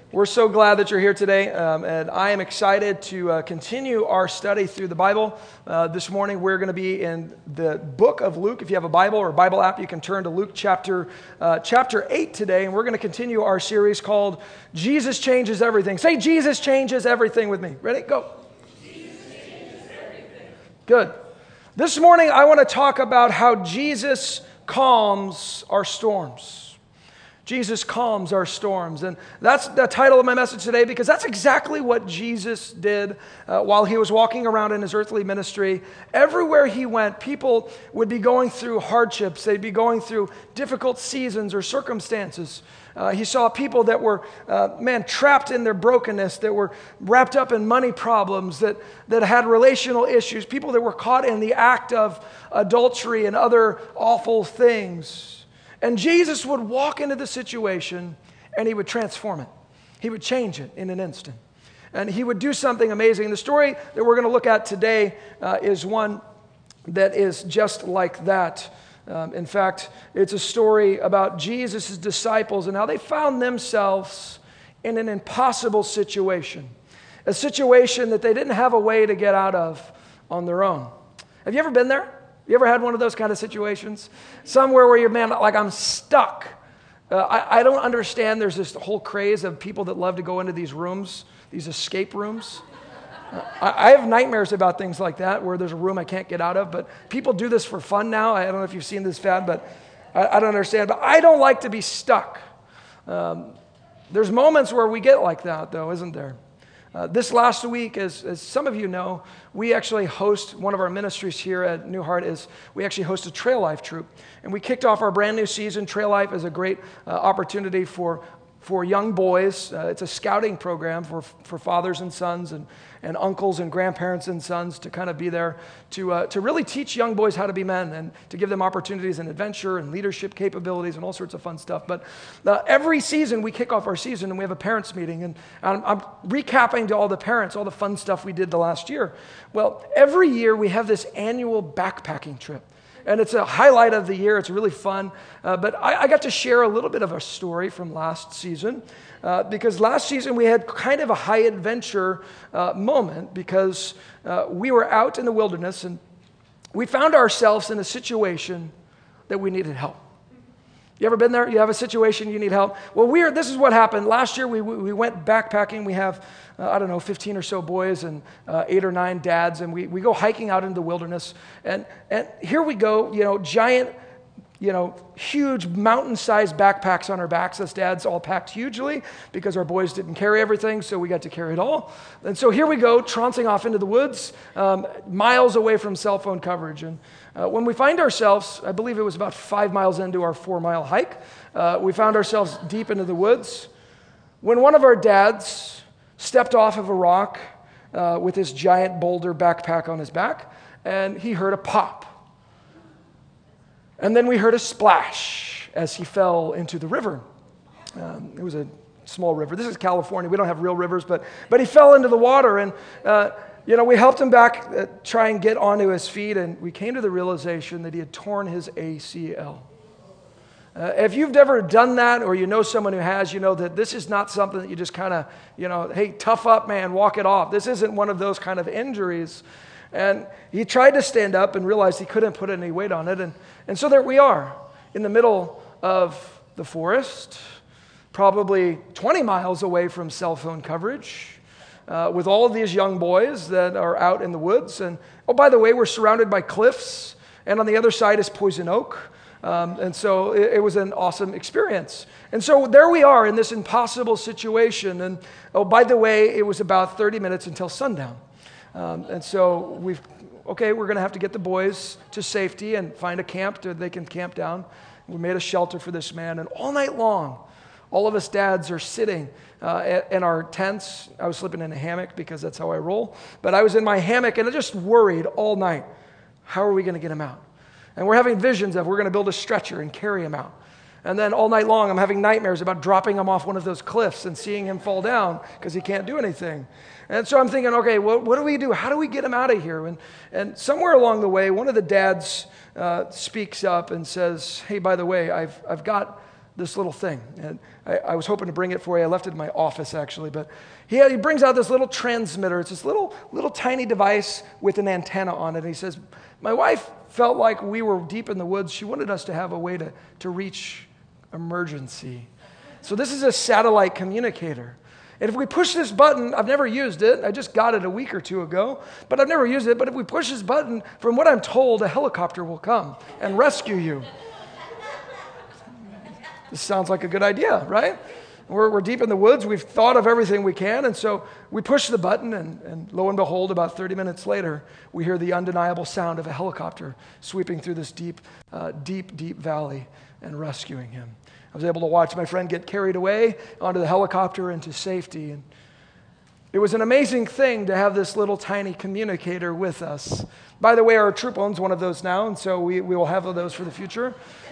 We're so glad that you're here today, and I am excited to continue our study through the Bible. This morning we're going to be in the book of Luke. If you have a Bible or a Bible app, you can turn to Luke chapter 8 today, and we're going to continue our series called Jesus Changes Everything. Say, Jesus changes everything with me. Ready? Go. Jesus changes everything. Good. This morning I want to talk about how Jesus calms our storms. Jesus calms our storms. And that's the title of my message today because that's exactly what Jesus did while he was walking around in his earthly ministry. Everywhere he went, people would be going through hardships. They'd be going through difficult seasons or circumstances. He saw people that were, trapped in their brokenness, that were wrapped up in money problems, that had relational issues, people that were caught in the act of adultery and other awful things. And Jesus would walk into the situation and he would transform it. He would change it in an instant. And he would do something amazing. The story that we're going to look at today is one that is just like that. In fact, it's a story about Jesus' disciples and how they found themselves in an impossible situation. A situation that they didn't have a way to get out of on their own. Have you ever been there? You ever had one of those kind of situations? Somewhere where you're, like I'm stuck. I don't understand. There's this whole craze of people that love to go into these rooms, these escape rooms. I have nightmares about things like that, where there's a room I can't get out of. But people do this for fun now. I don't know if you've seen this fad, but I don't understand. But I don't like to be stuck. There's moments where we get like that, though, isn't there? This last week, as some of you know, we actually host one of our ministries here at New Heart we actually host a Trail Life troop. And we kicked off our brand new season. Trail Life is a great opportunity for young boys. It's a scouting program for fathers and sons and uncles and grandparents and sons to kind of be there to really teach young boys how to be men and to give them opportunities and adventure and leadership capabilities and all sorts of fun stuff. But every season we kick off our season and we have a parents meeting, and I'm recapping to all the parents all the fun stuff we did the last year. Well, every year we have this annual backpacking trip. And it's a highlight of the year. It's really fun. But I got to share a little bit of a story from last season because last season we had kind of a high adventure moment because we were out in the wilderness and we found ourselves in a situation that we needed help. You ever been there? You have a situation you need help? Well, this is what happened. Last year we went backpacking. We have, 15 or so boys and 8 or 9 dads, and we go hiking out into the wilderness. And here we go, giant, huge mountain-sized backpacks on our backs. Us dads all packed hugely because our boys didn't carry everything, so we got to carry it all. And so here we go, trouncing off into the woods, miles away from cell phone coverage. And when we find ourselves, I believe it was about 5 miles into our 4-mile hike, we found ourselves deep into the woods when one of our dads stepped off of a rock with his giant boulder backpack on his back, and he heard a pop. And then we heard a splash as he fell into the river. It was a small river. This is California. We don't have real rivers, but he fell into the water, and we helped him back, try and get onto his feet, and we came to the realization that he had torn his ACL. If you've ever done that, or you know someone who has, you know that this is not something that you just kind of, hey, tough up, man, walk it off. This isn't one of those kind of injuries. And he tried to stand up and realized he couldn't put any weight on it. And so there we are in the middle of the forest, probably 20 miles away from cell phone coverage, with all of these young boys that are out in the woods. And, oh, by the way, we're surrounded by cliffs, and on the other side is poison oak. And so it was an awesome experience. And so there we are in this impossible situation. And, oh, by the way, it was about 30 minutes until sundown. And so we're going to have to get the boys to safety and find a camp that they can camp down. We made a shelter for this man. And all night long, all of us dads are sitting in our tents. I was sleeping in a hammock because that's how I roll. But I was in my hammock and I just worried all night, how are we going to get him out? And we're having visions of we're going to build a stretcher and carry him out. And then all night long, I'm having nightmares about dropping him off one of those cliffs and seeing him fall down because he can't do anything. And so I'm thinking, okay, what do we do? How do we get him out of here? And somewhere along the way, one of the dads speaks up and says, hey, by the way, I've got this little thing. And I was hoping to bring it for you. I left it in my office, actually. But he brings out this little transmitter. It's this little tiny device with an antenna on it. And he says, my wife felt like we were deep in the woods. She wanted us to have a way to reach emergency. So this is a satellite communicator. And if we push this button, I've never used it. I just got it a week or two ago, but I've never used it. But if we push this button, from what I'm told, a helicopter will come and rescue you. This sounds like a good idea, right? We're deep in the woods. We've thought of everything we can. And so we push the button, and lo and behold, about 30 minutes later, we hear the undeniable sound of a helicopter sweeping through this deep valley and rescuing him. I was able to watch my friend get carried away onto the helicopter into safety. And it was an amazing thing to have this little tiny communicator with us. By the way, our troop owns one of those now, and so we will have those for the future.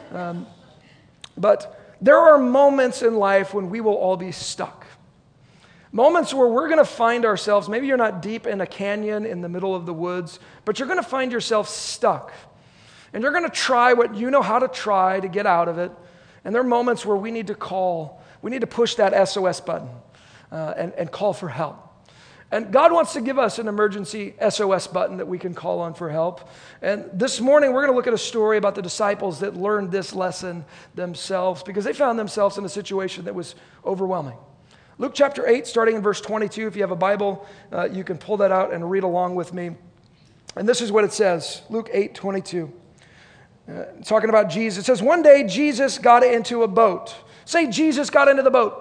But there are moments in life when we will all be stuck. Moments where we're going to find ourselves, maybe you're not deep in a canyon in the middle of the woods, but you're going to find yourself stuck. And you're going to try what you know how to try to get out of it. And there are moments where we need to push that SOS button and call for help. And God wants to give us an emergency SOS button that we can call on for help. And this morning, we're going to look at a story about the disciples that learned this lesson themselves because they found themselves in a situation that was overwhelming. Luke chapter 8, starting in verse 22. If you have a Bible, you can pull that out and read along with me. And this is what it says, Luke 8:22. Talking about Jesus. It says, one day Jesus got into a boat. Say, Jesus got into the boat.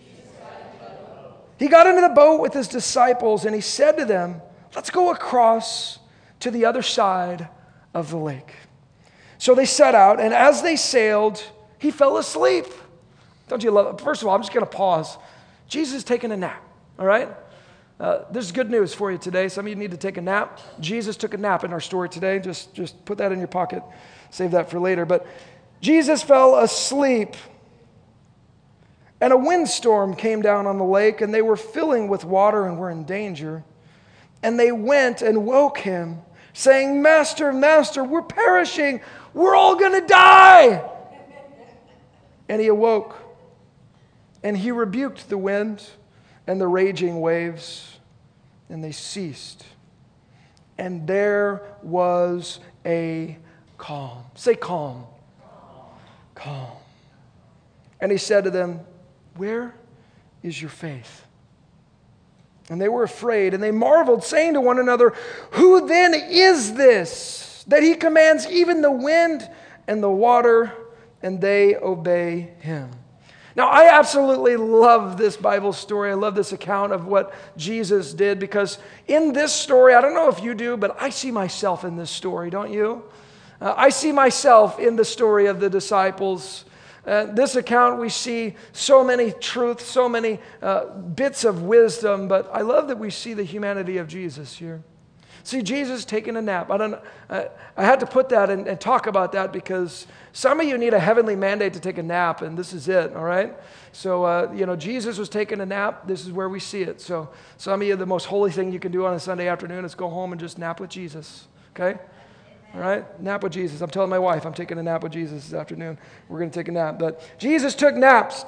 He got into the boat with his disciples and he said to them, let's go across to the other side of the lake. So they set out, and as they sailed, he fell asleep. Don't you love it? First of all, I'm just going to pause. Jesus is taking a nap, all right? This is good news for you today. Some of you need to take a nap. Jesus took a nap in our story today. Just put that in your pocket. Save that for later. But Jesus fell asleep, and a windstorm came down on the lake, and they were filling with water and were in danger. And they went and woke him, saying, Master, Master, we're perishing. We're all going to die. And he awoke, and he rebuked the wind and the raging waves, and they ceased. And there was a calm. Say calm. Calm. And he said to them, where is your faith? And they were afraid, and they marveled, saying to one another, who then is this, that he commands even the wind and the water, and they obey him? Now, I absolutely love this Bible story. I love this account of what Jesus did, because in this story, I don't know if you do, but I see myself in this story, don't you? I see myself in the story of the disciples. This account, we see so many truths, so many bits of wisdom, but I love that we see the humanity of Jesus here. See, Jesus taking a nap. I had to put that and talk about that because some of you need a heavenly mandate to take a nap, and this is it, all right? So, Jesus was taking a nap. This is where we see it. So some of you, the most holy thing you can do on a Sunday afternoon is go home and just nap with Jesus, okay? All right? Nap with Jesus. I'm telling my wife I'm taking a nap with Jesus this afternoon. We're going to take a nap. But Jesus took naps.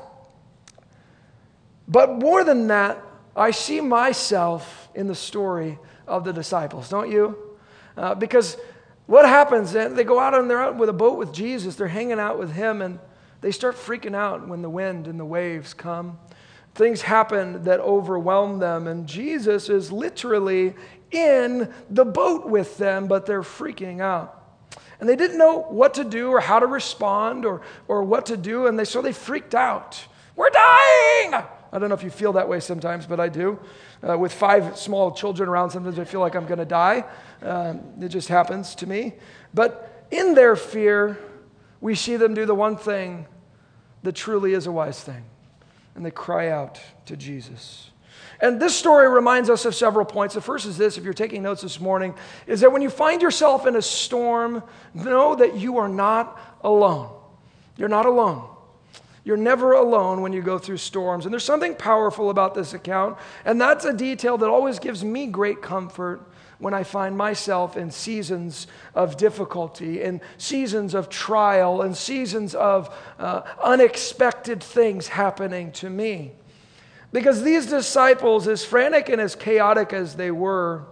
But more than that, I see myself in the story of the disciples, don't you? Because what happens, they go out and they're out with a boat with Jesus. They're hanging out with him, and they start freaking out when the wind and the waves come. Things happen that overwhelm them, and Jesus is literally in the boat with them, but they're freaking out. And they didn't know what to do or how to respond or what to do, and so they freaked out. We're dying! I don't know if you feel that way sometimes, but I do. With 5 small children around, sometimes I feel like I'm going to die. It just happens to me. But in their fear, we see them do the one thing that truly is a wise thing. And they cry out to Jesus. And this story reminds us of several points. The first is this, if you're taking notes this morning, is that when you find yourself in a storm, know that you are not alone. You're not alone. You're never alone when you go through storms. And there's something powerful about this account, and that's a detail that always gives me great comfort when I find myself in seasons of difficulty, in seasons of trial, and seasons of unexpected things happening to me. Because these disciples, as frantic and as chaotic as they were,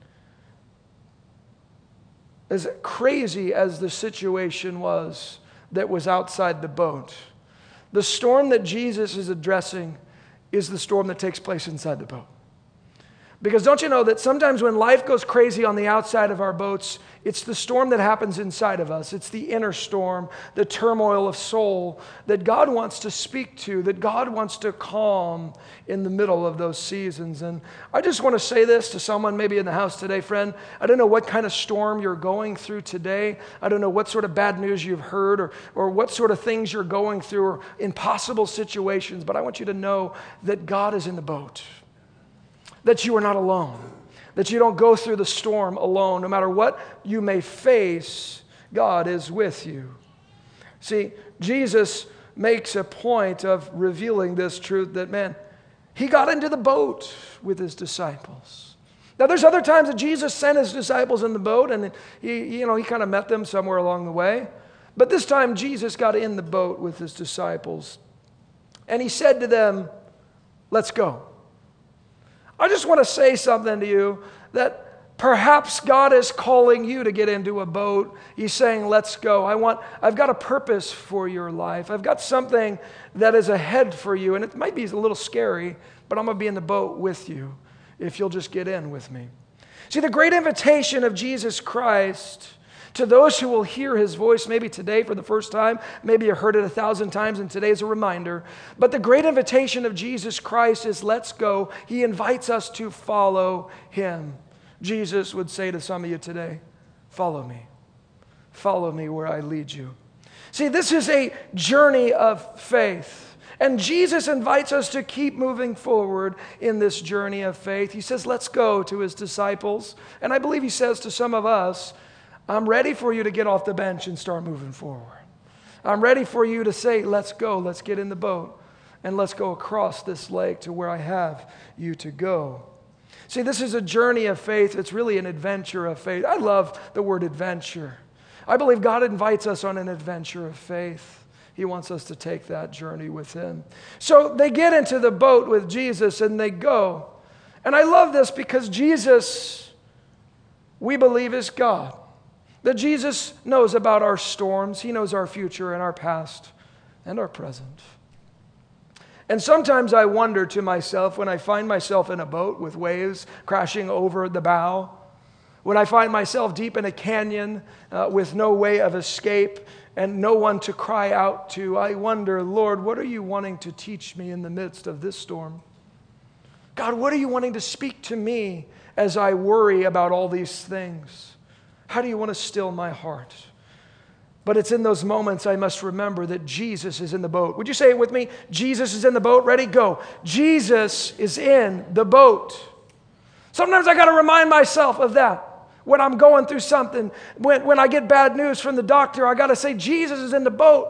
as crazy as the situation was that was outside the boat, the storm that Jesus is addressing is the storm that takes place inside the boat. Because don't you know that sometimes when life goes crazy on the outside of our boats, it's the storm that happens inside of us. It's the inner storm, the turmoil of soul that God wants to speak to, that God wants to calm in the middle of those seasons. And I just want to say this to someone maybe in the house today, friend. I don't know what kind of storm you're going through today. I don't know what sort of bad news you've heard or what sort of things you're going through or impossible situations, but I want you to know that God is in the boat. That you are not alone, that you don't go through the storm alone. No matter what you may face, God is with you. See, Jesus makes a point of revealing this truth that, man, he got into the boat with his disciples. Now, there's other times that Jesus sent his disciples in the boat, and he kind of met them somewhere along the way. But this time, Jesus got in the boat with his disciples, and he said to them, "Let's go." I just want to say something to you that perhaps God is calling you to get into a boat. He's saying, let's go. I've got a purpose for your life. I've got something that is ahead for you. And it might be a little scary, but I'm going to be in the boat with you if you'll just get in with me. See, the great invitation of Jesus Christ to those who will hear his voice, maybe today for the first time, maybe you heard it 1,000 times and today's a reminder. But the great invitation of Jesus Christ is let's go. He invites us to follow him. Jesus would say to some of you today, follow me. Follow me where I lead you. See, this is a journey of faith. And Jesus invites us to keep moving forward in this journey of faith. He says, let's go to his disciples. And I believe he says to some of us, I'm ready for you to get off the bench and start moving forward. I'm ready for you to say, let's go, let's get in the boat, and let's go across this lake to where I have you to go. See, this is a journey of faith. It's really an adventure of faith. I love the word adventure. I believe God invites us on an adventure of faith. He wants us to take that journey with him. So they get into the boat with Jesus and they go. And I love this because Jesus, we believe, is God. That Jesus knows about our storms. He knows our future and our past and our present. And sometimes I wonder to myself when I find myself in a boat with waves crashing over the bow, when I find myself deep in a canyon with no way of escape and no one to cry out to, I wonder, Lord, what are you wanting to teach me in the midst of this storm? God, what are you wanting to speak to me as I worry about all these things? How do you want to still my heart? But it's in those moments I must remember that Jesus is in the boat. Would you say it with me? Jesus is in the boat. Ready? Go. Jesus is in the boat. Sometimes I got to remind myself of that. When I'm going through something, when I get bad news from the doctor, I got to say, Jesus is in the boat.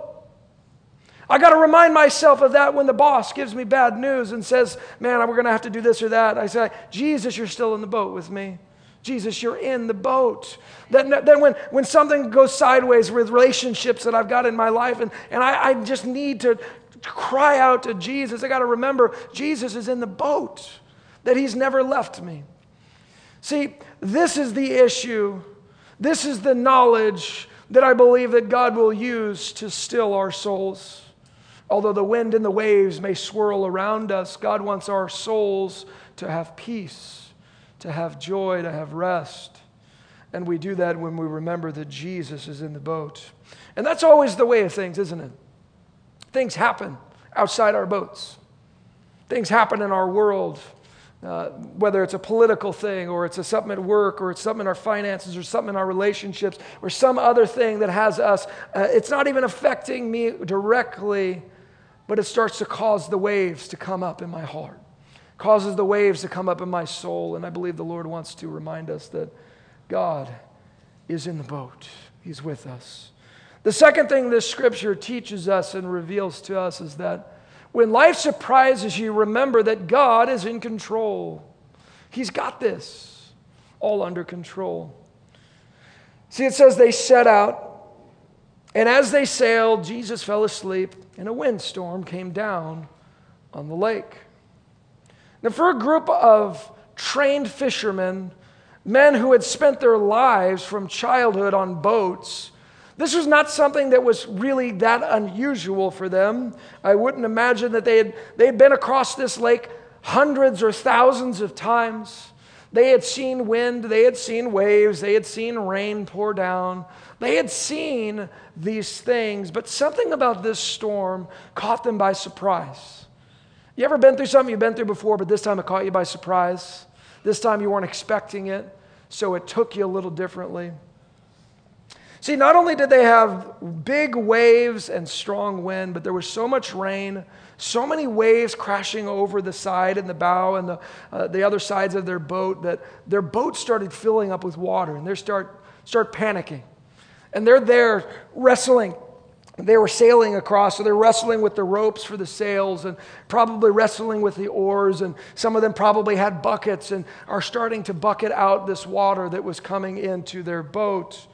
I got to remind myself of that when the boss gives me bad news and says, man, we're going to have to do this or that. I say, Jesus, you're still in the boat with me. Jesus, you're in the boat. Then when something goes sideways with relationships that I've got in my life and I just need to cry out to Jesus, I got to remember Jesus is in the boat, that he's never left me. See, this is the issue. This is the knowledge that I believe that God will use to still our souls. Although the wind and the waves may swirl around us, God wants our souls to have peace, to have joy, to have rest. And we do that when we remember that Jesus is in the boat. And that's always the way of things, isn't it? Things happen outside our boats. Things happen in our world, whether it's a political thing or it's something at work or it's something in our finances or something in our relationships or some other thing that has us. It's not even affecting me directly, but it starts to cause the waves to come up in my heart. Causes the waves to come up in my soul. And I believe the Lord wants to remind us that God is in the boat. He's with us. The second thing this scripture teaches us and reveals to us is that when life surprises you, remember that God is in control. He's got this. all under control. See, it says they set out, and as they sailed, Jesus fell asleep, and a windstorm came down on the lake. Now, for a group of trained fishermen, men who had spent their lives from childhood on boats, this was not something that was really that unusual for them. I wouldn't imagine that they'd been across this lake hundreds or thousands of times. They had seen wind, they had seen waves, they had seen rain pour down. They had seen these things, but something about this storm caught them by surprise. You ever been through something you've been through before, but this time it caught you by surprise? This time you weren't expecting it, so it took you a little differently. See, not only did they have big waves and strong wind, but there was so much rain, so many waves crashing over the side and the bow and the other sides of their boat that their boat started filling up with water, and they start panicking. And they're there wrestling. They were sailing across, so they're wrestling with the ropes for the sails and probably wrestling with the oars, and some of them probably had buckets and are starting to bucket out this water that was coming into their boat.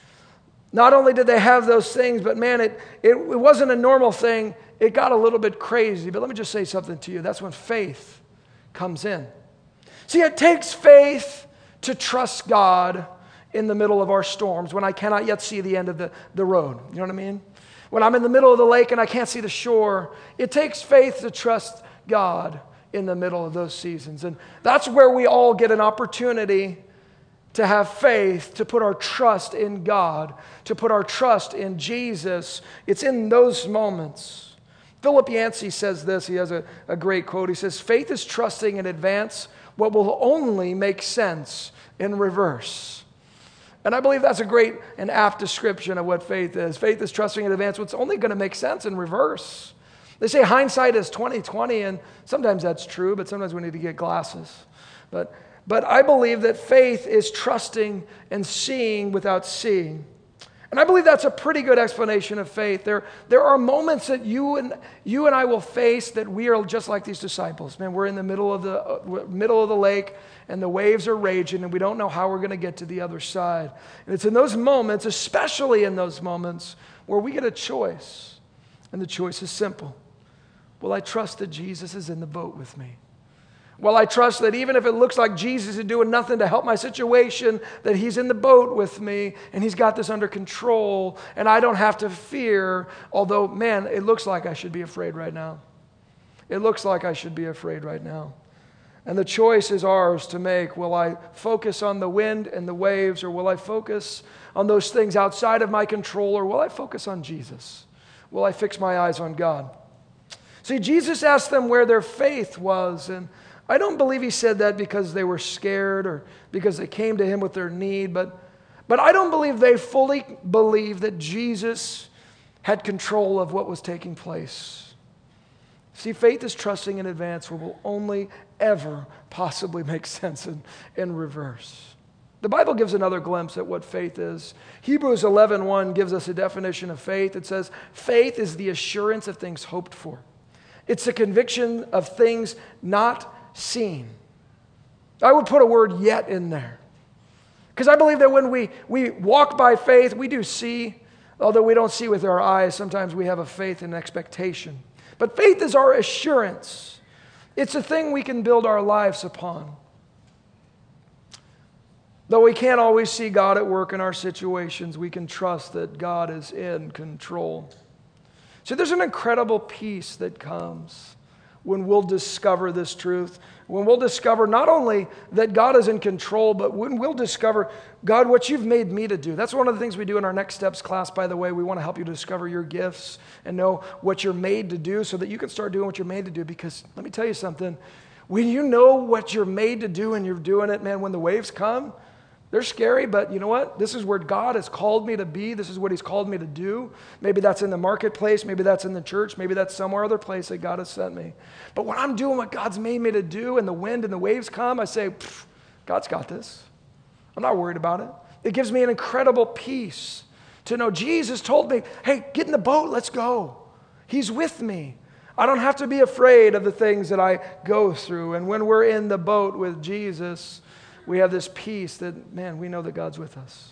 Not only did they have those things, but man, it wasn't a normal thing. It got a little bit crazy. But let me just say something to you. That's when faith comes in. See, it takes faith to trust God in the middle of our storms when I cannot yet see the end of the road. You know what I mean? When I'm in the middle of the lake and I can't see the shore, it takes faith to trust God in the middle of those seasons. And that's where we all get an opportunity to have faith, to put our trust in God, to put our trust in Jesus. It's in those moments. Philip Yancey says this. He has a great quote. He says, "Faith is trusting in advance what will only make sense in reverse." And I believe that's a great and apt description of what faith is. Faith is trusting in advance what's only going to make sense in reverse. They say hindsight is 20/20, and sometimes that's true, but sometimes we need to get glasses. But I believe that faith is trusting and seeing without seeing. And I believe that's a pretty good explanation of faith. There are moments that you and I will face that we are just like these disciples. Man, we're in the middle of the lake, and the waves are raging, and we don't know how we're going to get to the other side. And it's in those moments, especially in those moments, where we get a choice. And the choice is simple. Will I trust that Jesus is in the boat with me? Will I trust that even if it looks like Jesus is doing nothing to help my situation, that he's in the boat with me and he's got this under control and I don't have to fear, although, man, it looks like I should be afraid right now. It looks like I should be afraid right now. And the choice is ours to make. Will I focus on the wind and the waves, or will I focus on those things outside of my control, or will I focus on Jesus? Will I fix my eyes on God? See, Jesus asked them where their faith was, and I don't believe he said that because they were scared or because they came to him with their need, but I don't believe they fully believed that Jesus had control of what was taking place. See, faith is trusting in advance what will only ever possibly make sense in reverse. The Bible gives another glimpse at what faith is. Hebrews 11:1 gives us a definition of faith. It says, faith is the assurance of things hoped for. It's the conviction of things not seen. I would put a word "yet" in there. Because I believe that when we walk by faith, we do see, although we don't see with our eyes, sometimes we have a faith and expectation. But faith is our assurance. It's a thing we can build our lives upon. Though we can't always see God at work in our situations, we can trust that God is in control. So there's an incredible peace that comes when we'll discover this truth, when we'll discover not only that God is in control, but when we'll discover, God, what you've made me to do. That's one of the things we do in our Next Steps class, by the way. We want to help you discover your gifts and know what you're made to do so that you can start doing what you're made to do. Because let me tell you something, when you know what you're made to do and you're doing it, man, when the waves come, they're scary, but you know what? This is where God has called me to be. This is what he's called me to do. Maybe that's in the marketplace. Maybe that's in the church. Maybe that's somewhere other place that God has sent me. But when I'm doing what God's made me to do and the wind and the waves come, I say, God's got this. I'm not worried about it. It gives me an incredible peace to know Jesus told me, hey, get in the boat. Let's go. He's with me. I don't have to be afraid of the things that I go through. And when we're in the boat with Jesus, we have this peace that, man, we know that God's with us.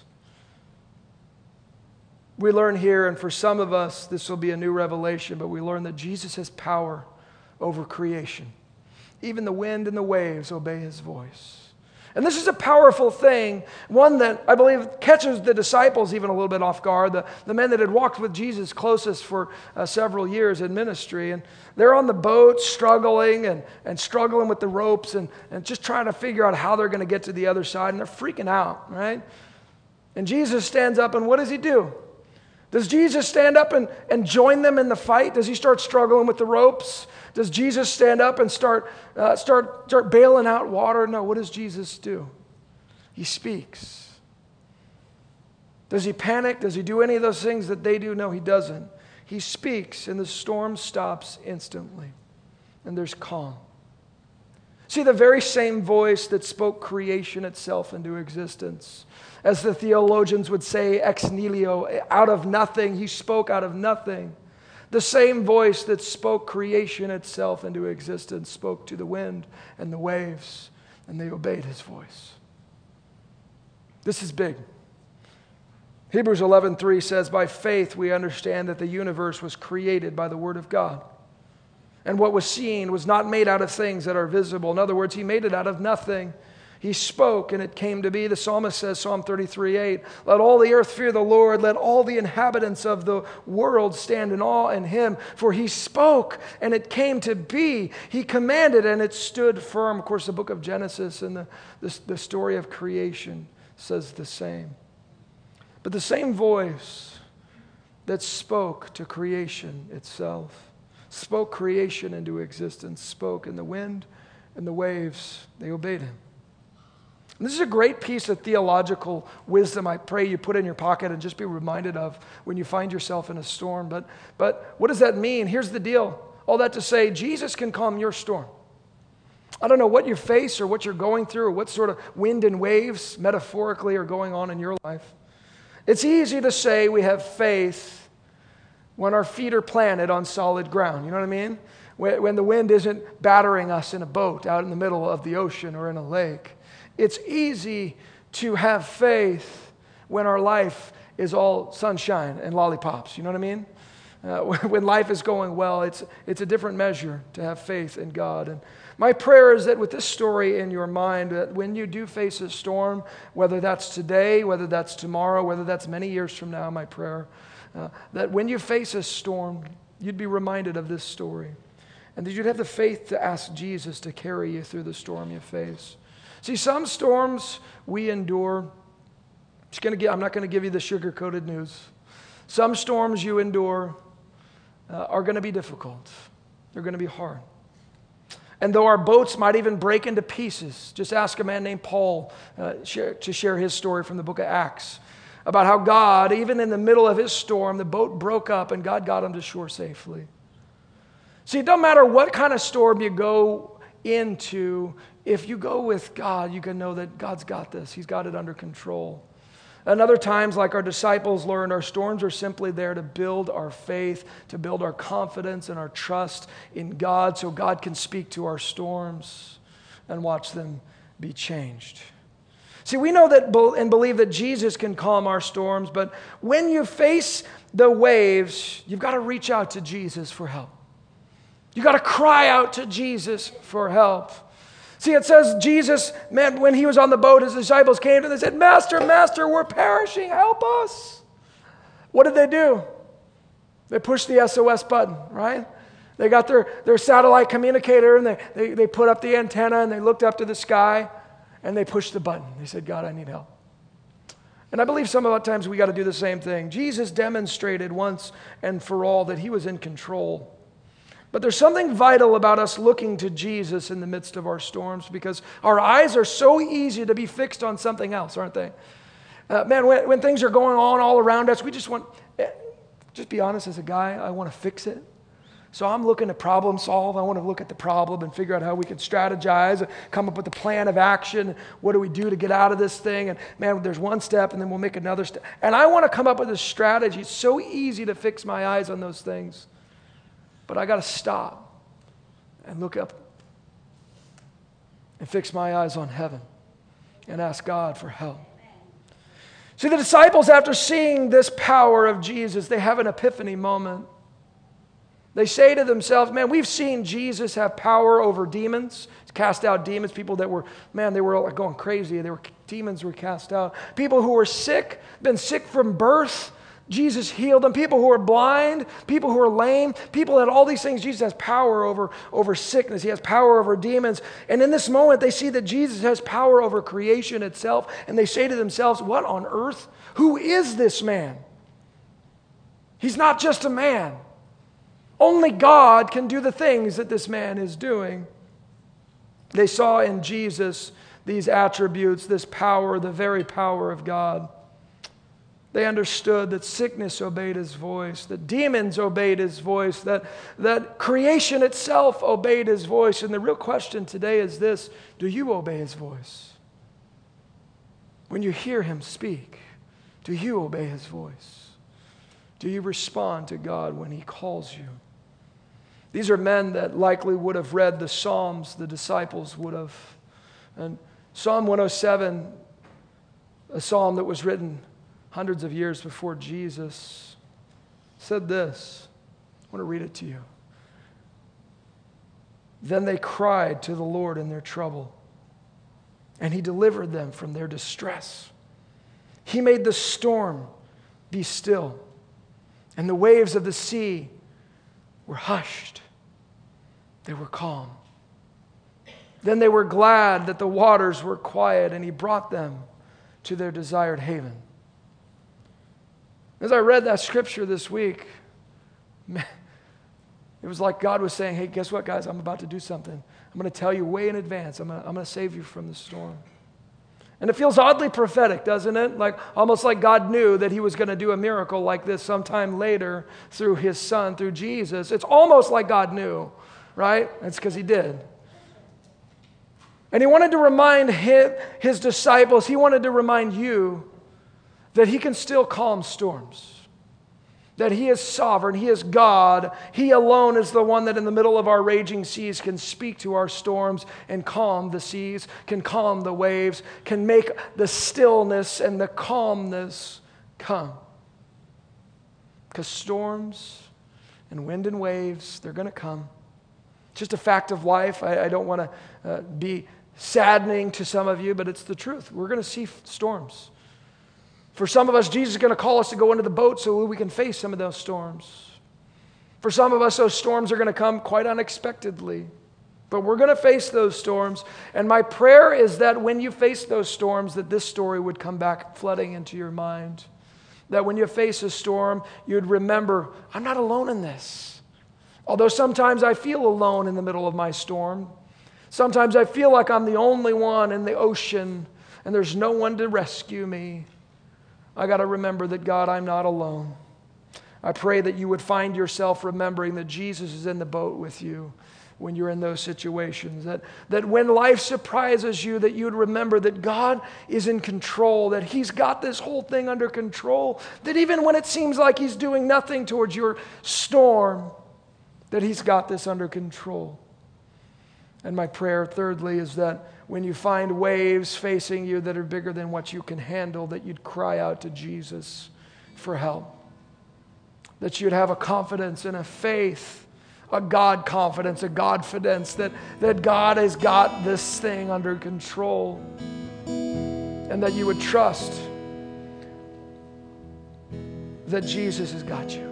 We learn here, and for some of us, this will be a new revelation, but we learn that Jesus has power over creation. Even the wind and the waves obey his voice. And this is a powerful thing, one that I believe catches the disciples even a little bit off guard, the men that had walked with Jesus closest for several years in ministry. And they're on the boat struggling and struggling with the ropes and just trying to figure out how they're going to get to the other side. And they're freaking out, right? And Jesus stands up, and what does he do? Does Jesus stand up and join them in the fight? Does he start struggling with the ropes? Does Jesus stand up and start bailing out water? No, what does Jesus do? He speaks. Does he panic? Does he do any of those things that they do? No, he doesn't. He speaks, and the storm stops instantly, and there's calm. See, the very same voice that spoke creation itself into existence, as the theologians would say, ex nihilo, out of nothing, he spoke out of nothing. The same voice that spoke creation itself into existence spoke to the wind and the waves, and they obeyed his voice. This is big. Hebrews 11:3 says, by faith we understand that the universe was created by the word of God. And what was seen was not made out of things that are visible. In other words, he made it out of nothing. He spoke and it came to be. The psalmist says, Psalm 33:8, let all the earth fear the Lord. Let all the inhabitants of the world stand in awe in him. For he spoke and it came to be. He commanded and it stood firm. Of course, the book of Genesis and the story of creation says the same. But the same voice that spoke to creation itself, spoke creation into existence, spoke in the wind and the waves, they obeyed him. And this is a great piece of theological wisdom I pray you put in your pocket and just be reminded of when you find yourself in a storm. But what does that mean? Here's the deal. All that to say, Jesus can calm your storm. I don't know what you face or what you're going through or what sort of wind and waves metaphorically are going on in your life. It's easy to say we have faith when our feet are planted on solid ground. You know what I mean? When the wind isn't battering us in a boat out in the middle of the ocean or in a lake. It's easy to have faith when our life is all sunshine and lollipops. You know what I mean? When life is going well, it's a different measure to have faith in God. And my prayer is that with this story in your mind, that when you do face a storm, whether that's today, whether that's tomorrow, whether that's many years from now, my prayer, that when you face a storm, you'd be reminded of this story. And that you'd have the faith to ask Jesus to carry you through the storm you face. See, some storms we endure. I'm not going to give you the sugar-coated news. Some storms you endure are going to be difficult. They're going to be hard. And though our boats might even break into pieces, just ask a man named Paul to share his story from the book of Acts about how God, even in the middle of his storm, the boat broke up and God got him to shore safely. See, it doesn't matter what kind of storm you go into. If you go with God, you can know that God's got this. He's got it under control. And other times, like our disciples learned, our storms are simply there to build our faith, to build our confidence and our trust in God so God can speak to our storms and watch them be changed. See, we know that and believe that Jesus can calm our storms, but when you face the waves, you've got to reach out to Jesus for help. You've got to cry out to Jesus for help. See, it says Jesus, man, when he was on the boat, his disciples came to him and they said, Master, Master, we're perishing, help us. What did they do? They pushed the SOS button, right? They got their satellite communicator and they put up the antenna and they looked up to the sky and they pushed the button. They said, God, I need help. And I believe some of the times we got to do the same thing. Jesus demonstrated once and for all that he was in control. But there's something vital about us looking to Jesus in the midst of our storms because our eyes are so easy to be fixed on something else, aren't they? Man, when things are going on all around us, we just be honest as a guy, I want to fix it. So I'm looking to problem solve. I want to look at the problem and figure out how we can strategize, come up with a plan of action. What do we do to get out of this thing? And man, there's one step and then we'll make another step. And I want to come up with a strategy. It's so easy to fix my eyes on those things. But I got to stop and look up and fix my eyes on heaven and ask God for help. See, the disciples, after seeing this power of Jesus, they have an epiphany moment. They say to themselves, man, we've seen Jesus have power over demons, cast out demons, people that were, man, they were like going crazy. Demons were cast out. People who were sick, been sick from birth, Jesus healed them. People who are blind, people who are lame, people that all these things, Jesus has power over sickness. He has power over demons. And in this moment, they see that Jesus has power over creation itself. And they say to themselves, what on earth? Who is this man? He's not just a man. Only God can do the things that this man is doing. They saw in Jesus these attributes, this power, the very power of God. They understood that sickness obeyed his voice, that demons obeyed his voice, that creation itself obeyed his voice. And the real question today is this: do you obey his voice? When you hear him speak, do you obey his voice? Do you respond to God when he calls you? These are men that likely would have read the Psalms, the disciples would have. And Psalm 107, a psalm that was written hundreds of years before Jesus, said this. I want to read it to you. Then they cried to the Lord in their trouble, and he delivered them from their distress. He made the storm be still, and the waves of the sea were hushed. They were calm. Then they were glad that the waters were quiet, and he brought them to their desired haven. As I read that scripture this week, man, it was like God was saying, hey, guess what, guys? I'm about to do something. I'm going to tell you way in advance. I'm going to save you from the storm. And it feels oddly prophetic, doesn't it? Like almost like God knew that he was going to do a miracle like this sometime later through his son, through Jesus. It's almost like God knew, right? It's because he did. And he wanted to remind his disciples, he wanted to remind you that he can still calm storms, that he is sovereign, he is God. He alone is the one that in the middle of our raging seas can speak to our storms and calm the seas, can calm the waves, can make the stillness and the calmness come. Because storms and wind and waves, they're going to come. It's just a fact of life. I don't want to be saddening to some of you, but it's the truth. We're going to see storms. For some of us, Jesus is going to call us to go into the boat so we can face some of those storms. For some of us, those storms are going to come quite unexpectedly. But we're going to face those storms. And my prayer is that when you face those storms, that this story would come back flooding into your mind. That when you face a storm, you'd remember, I'm not alone in this. Although sometimes I feel alone in the middle of my storm. Sometimes I feel like I'm the only one in the ocean and there's no one to rescue me. I got to remember that, God, I'm not alone. I pray that you would find yourself remembering that Jesus is in the boat with you when you're in those situations. That when life surprises you, that you would remember that God is in control, that he's got this whole thing under control, that even when it seems like he's doing nothing towards your storm, that he's got this under control. And my prayer, thirdly, is that when you find waves facing you that are bigger than what you can handle, that you'd cry out to Jesus for help. That you'd have a confidence and a faith, a God confidence, a Godfidence, that God has got this thing under control. And that you would trust that Jesus has got you.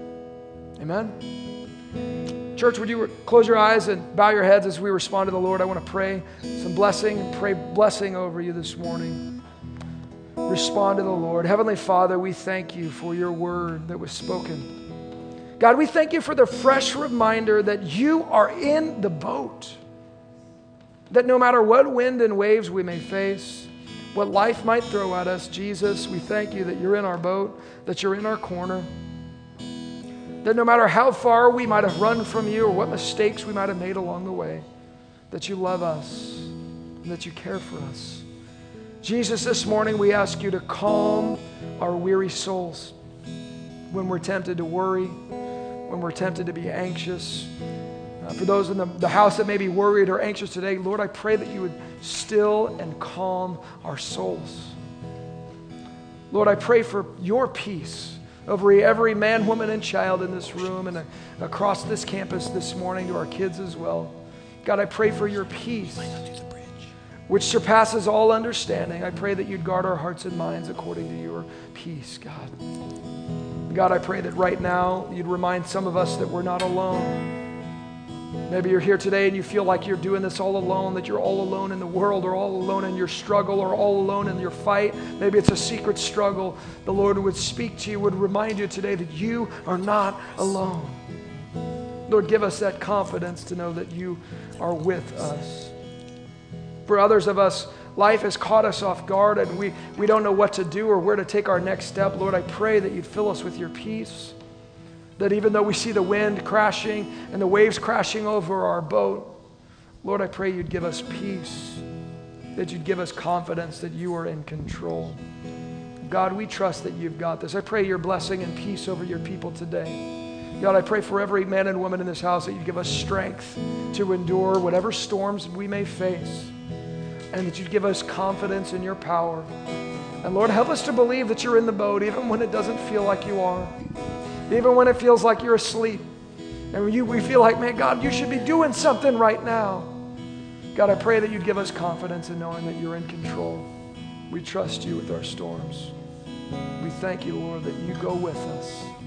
Amen? Church, would you close your eyes and bow your heads as we respond to the Lord? I want to pray some blessing and pray blessing over you this morning. Respond to the Lord. Heavenly Father, we thank you for your word that was spoken. God, we thank you for the fresh reminder that you are in the boat. That no matter what wind and waves we may face, what life might throw at us, Jesus, we thank you that you're in our boat, that you're in our corner. That no matter how far we might have run from you or what mistakes we might have made along the way, that you love us and that you care for us. Jesus, this morning we ask you to calm our weary souls when we're tempted to worry, when we're tempted to be anxious, For those in the house that may be worried or anxious today, Lord, I pray that you would still and calm our souls. Lord, I pray for your peace over every man, woman, and child in this room and across this campus this morning, to our kids as well. God, I pray for your peace, which surpasses all understanding. I pray that you'd guard our hearts and minds according to your peace, God. God, I pray that right now you'd remind some of us that we're not alone. Maybe you're here today and you feel like you're doing this all alone, that you're all alone in the world, or all alone in your struggle, or all alone in your fight. Maybe it's a secret struggle. The Lord would speak to you, would remind you today that you are not alone. Lord, give us that confidence to know that you are with us. For others of us, life has caught us off guard and we don't know what to do or where to take our next step. Lord, I pray that you'd fill us with your peace. That even though we see the wind crashing and the waves crashing over our boat, Lord, I pray you'd give us peace, that you'd give us confidence that you are in control. God, we trust that you've got this. I pray your blessing and peace over your people today. God, I pray for every man and woman in this house that you'd give us strength to endure whatever storms we may face, and that you'd give us confidence in your power. And Lord, help us to believe that you're in the boat even when it doesn't feel like you are. Even when it feels like you're asleep and we feel like, man, God, you should be doing something right now. God, I pray that you'd give us confidence in knowing that you're in control. We trust you with our storms. We thank you, Lord, that you go with us.